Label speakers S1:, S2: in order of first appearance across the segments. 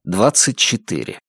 S1: 24.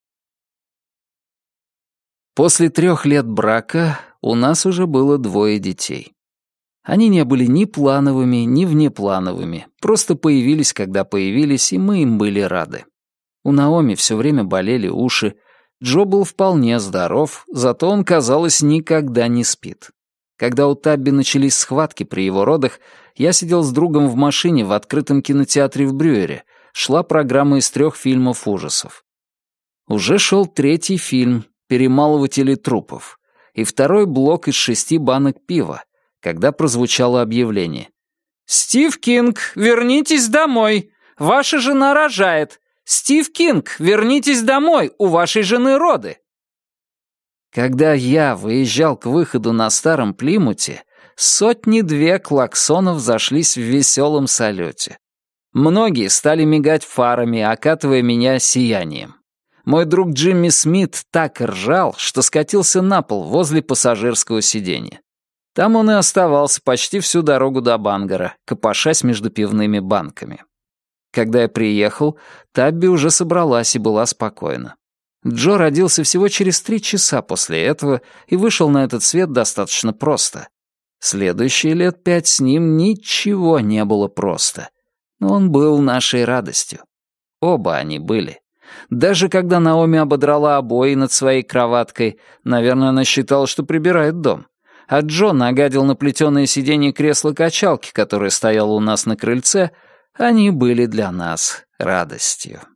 S1: После 3 лет брака у нас уже было 2 детей. Они не были ни плановыми, ни внеплановыми, просто появились, когда появились, и мы им были рады. У Наоми все время болели уши, Джо был вполне здоров, зато он, казалось, никогда не спит. Когда у Табби начались схватки при его родах, я сидел с другом в машине в открытом кинотеатре в Брюере, шла программа из 3 фильмов ужасов. Уже шел 3-й фильм «Перемалыватели трупов» и 2-й блок из 6 банок пива, когда прозвучало объявление. «Стив Кинг, вернитесь домой! Ваша жена рожает! Стив Кинг, вернитесь домой! У вашей жены роды!» Когда я выезжал к выходу на старом Плимуте, 100-2 клаксонов зашлись в веселом салюте. Многие стали мигать фарами, окатывая меня сиянием. Мой друг Джимми Смит так ржал, что скатился на пол возле пассажирского сиденья. Там он и оставался почти всю дорогу до Бангора, копошась между пивными банками. Когда я приехал, Табби уже собралась и была спокойна. Джо родился всего через 3 часа после этого и вышел на этот свет достаточно просто. Следующие лет 5 с ним ничего не было просто. Но он был нашей радостью. Оба они были. Даже когда Наоми ободрала обои над своей кроваткой, наверное, она считала, что прибирает дом, а Джо нагадил на плетеное сиденье кресла-качалки, которое стояло у нас на крыльце, они были для нас радостью.